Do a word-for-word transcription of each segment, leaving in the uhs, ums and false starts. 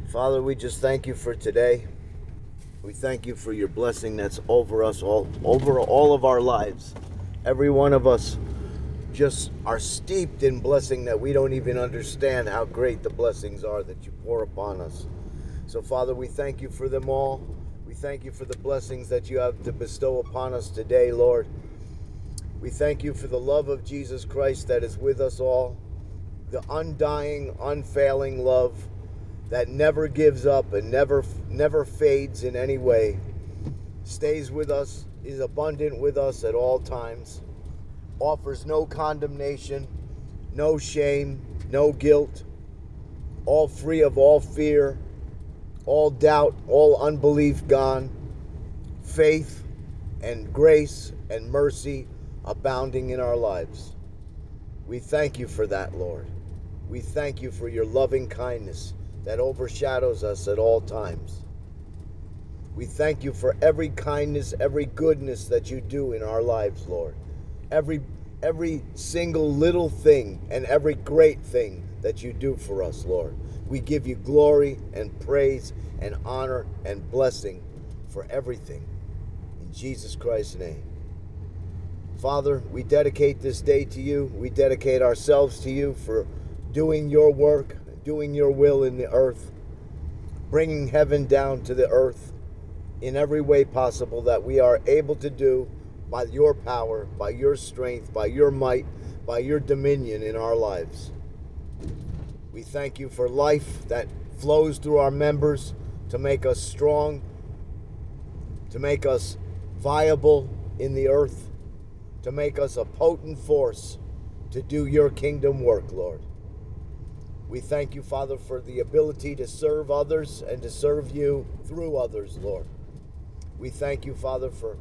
Father, we just thank you for today. We thank you for your blessing that's over us all, over all of our lives. Every one of us just are steeped in blessing that we don't even understand how great the blessings are that you pour upon us. So, Father, we thank you for them all. We thank you for the blessings that you have to bestow upon us today, Lord. We thank you for the love of Jesus Christ that is with us all, the undying, unfailing love that never gives up and never never fades in any way, stays with us, is abundant with us at all times, offers no condemnation, no shame, no guilt, all free of all fear, all doubt, all unbelief gone, faith and grace and mercy abounding in our lives. We thank you for that, Lord. We thank you for your loving kindness that overshadows us at all times. We thank you for every kindness, every goodness that you do in our lives, Lord. Every every single little thing and every great thing that you do for us, Lord. We give you glory and praise and honor and blessing for everything. In Jesus Christ's name. Father, we dedicate this day to you. We dedicate ourselves to you for doing your work, doing your will in the earth, bringing heaven down to the earth in every way possible that we are able to do by your power, by your strength, by your might, by your dominion in our lives. We thank you for life that flows through our members to make us strong, to make us viable in the earth, to make us a potent force to do your kingdom work, Lord. We thank you, Father, for the ability to serve others and to serve you through others, Lord. We thank you, Father, for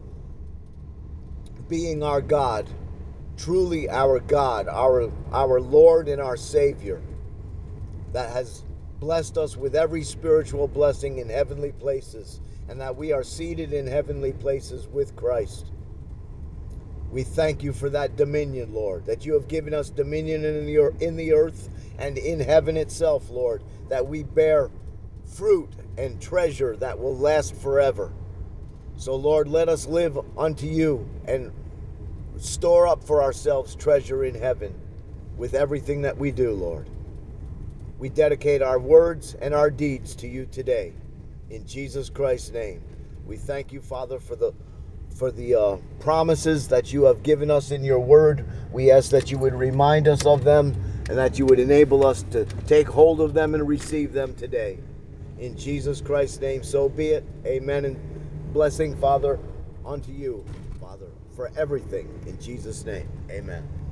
being our God, truly our God, our, our Lord and our Savior, that has blessed us with every spiritual blessing in heavenly places, and that we are seated in heavenly places with Christ. We thank you for that dominion, Lord, that you have given us dominion in the, in the earth and in heaven itself, Lord, that we bear fruit and treasure that will last forever. So, Lord, let us live unto you and store up for ourselves treasure in heaven with everything that we do, Lord. We dedicate our words and our deeds to you today. In Jesus Christ's name, we thank you, Father, for the for the uh, promises that you have given us in your word. We ask that you would remind us of them and that you would enable us to take hold of them and receive them today. In Jesus Christ's name, so be it. Amen. And blessing, Father, unto you, Father, for everything. In Jesus' name, amen.